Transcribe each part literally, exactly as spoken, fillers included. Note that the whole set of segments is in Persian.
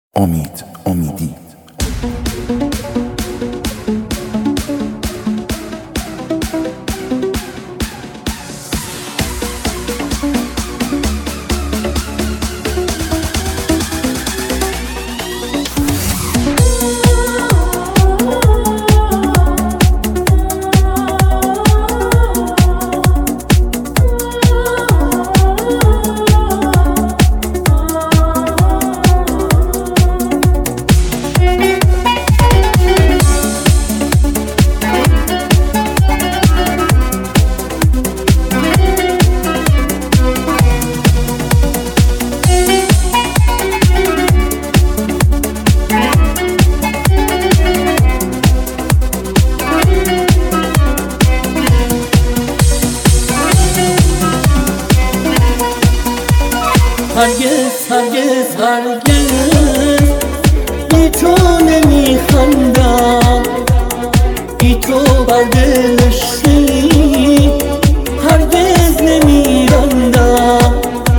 امید امیدی. هرگز هرگز هرگز بی تو نمیخندم، بی تو بر دلشی هرگز نمیرندم.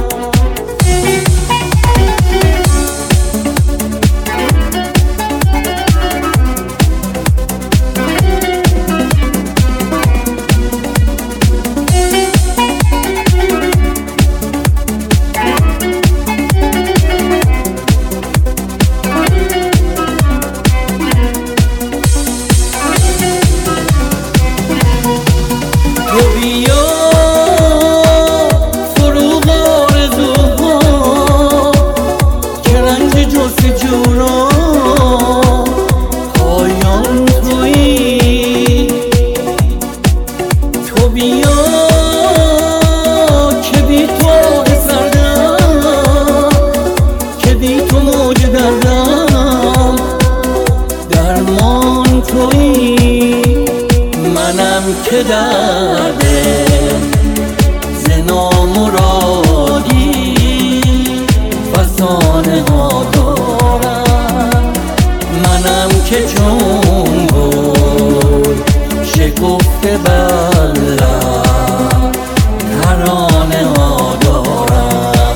درمان تویی منم که درد زنا مرادی فسانه ها دارم. منم که چون گل شکفته بلد ترانه ها دارم.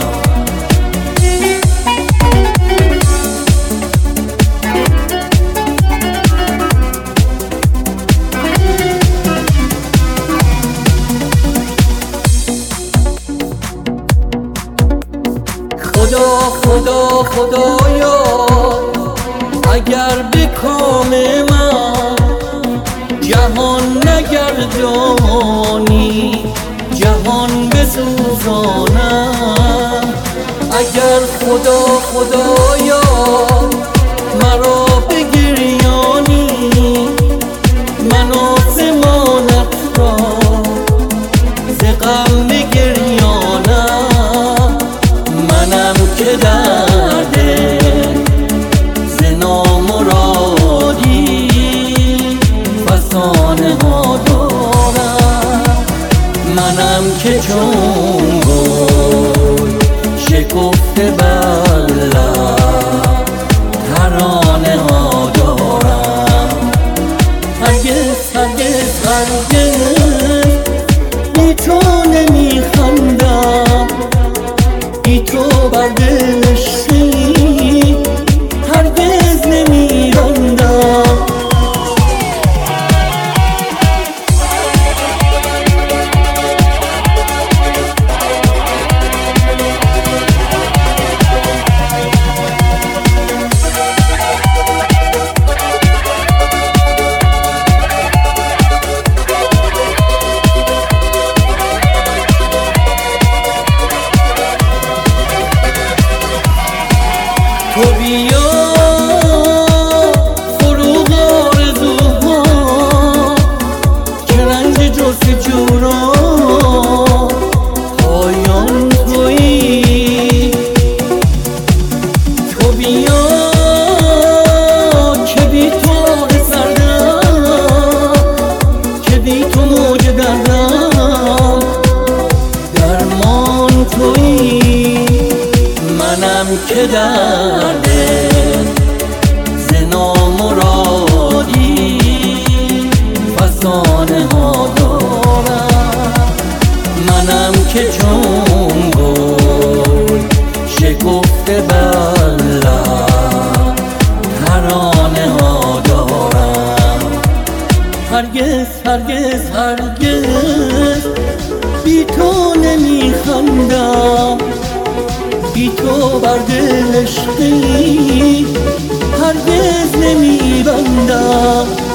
خدا خدا خدایا اگر به کام من جهان نگردانی جهان بسوزانم. اگر خدا خدایا مرا بگریانی من آسمانت را ز غم بگریانم. منم که درد زنا مرادی فسانه ها دارم. منم که چون گل شکفته بلد ترانه ها دارم. هرگز هرگز هرگز بی تو نمیخندم، بی تو بر دلشی هرگز نمیرندم. تو بیا فروغ آرزوها که رنج جستجو را پایان تویی. تو بیا که بی تو سردم، که بی تو موج دردم. درمان تویی منم که درد زنا مرادی فسانه ها دارم. منم که چون گل شکفته بلد درد عشقی هرگز نمیبندم.